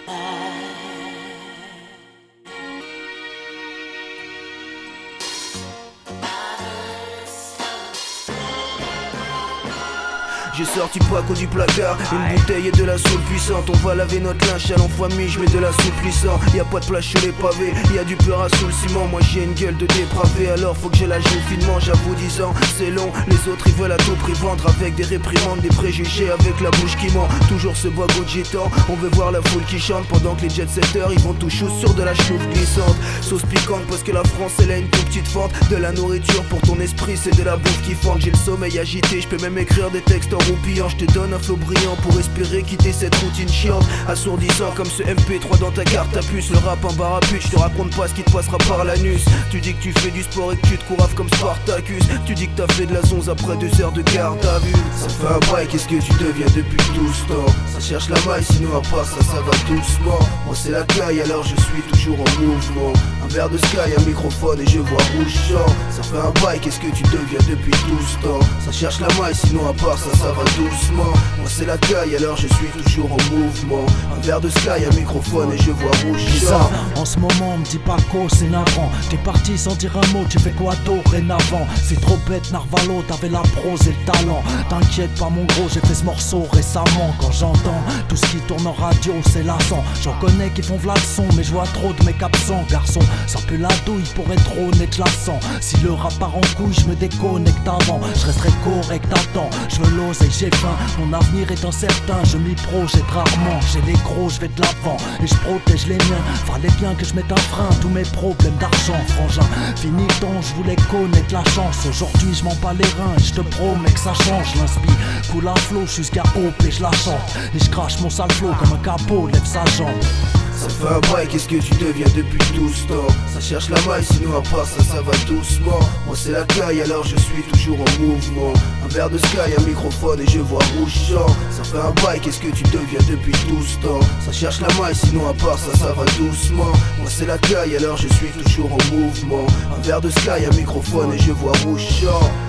J'ai sorti Paco du placard, une bouteille et de la soupe puissante. On va laver notre linge à l'enfamie, je mets de la soupe puissante. Y'a pas de place sur les pavés, y'a du peur sous le ciment. Moi j'ai une gueule de dépravé, alors faut que j'ai la joue finement. J'avoue 10 ans, c'est long, les autres ils veulent à tout prix vendre. Avec des réprimandes, des préjugés, avec la bouche qui ment. Toujours ce bogo de gitan, on veut voir la foule qui chante. Pendant que les jet-setters ils vont tout chou sur de la chouffe glissante. Sauce piquante parce que la France elle a une toute petite fente. De la nourriture pour ton esprit, c'est de la bouffe qui fente. J'ai le sommeil agité, je peux même écrire des textes en roupillant. Je te donne un flow brillant pour espérer quitter cette routine chiante. Assourdissant comme ce MP3 dans ta carte à puce. Le rap en bar à pute, je te raconte pas ce qui te passera par l'anus. Tu dis que tu fais du sport et que tu te couraves comme Spartacus. Tu dis que t'as fait de la zonze après 2 heures de garde à vue. Ça fait un bail, qu'est-ce que tu deviens depuis tout ce temps? Ça cherche la maille, sinon à part ça, ça va doucement. Moi c'est la caille, alors je suis toujours en mouvement. Un verre de sky, un microphone et je vois rouge champ. Ça fait un bail, qu'est-ce que tu deviens depuis tout ce temps? Ça cherche la maille, sinon à part ça, ça va doucement. Moi c'est la caille, alors je suis toujours en mouvement. Un verre de sky, un microphone et je vois rouge champ. En ce moment, me dis Paco, c'est navrant. T'es parti sans dire un mot, tu fais quoi dorénavant? C'est trop bête, Narvalo, t'avais la prose et le talent. T'inquiète pas mon gros, j'ai fait ce morceau récemment. Quand j'entends tout ce qui tourne en radio, c'est lassant. J'en connais qui font v'là le son, mais je vois trop de mecs absents. Garçon, ça pue la douille pour être honnête lassant. Si le rap part en couille, je me déconnecte avant. Je resterai correct à temps, je veux l'oseille, j'ai faim. Mon avenir est incertain, je m'y projette rarement. J'ai les gros, je vais de l'avant et je protège les miens. Fallait bien que je mette un frein à tous mes problèmes d'argent, frangin. Fini le temps, je voulais connaître la chance. Aujourd'hui je m'en bats les reins et je te promets que ça change. L'inspi coule à flot jusqu'à haut et je la chante. Et je crache mon sale flow comme un capot lève sa jambe. Ça fait un bail, qu'est-ce que tu deviens depuis tout ce temps? Ça cherche la maille, sinon à part ça, ça va doucement. Moi c'est la caille, alors je suis toujours en mouvement. Un verre de sky, un microphone et je vois rouge champ. Ça fait un bail, qu'est-ce que tu deviens depuis tout ce temps? Ça cherche la maille, sinon à part ça, ça va doucement. Moi c'est la caille, alors je suis toujours en mouvement. Un verre de sky, un microphone et je vois rouge champ.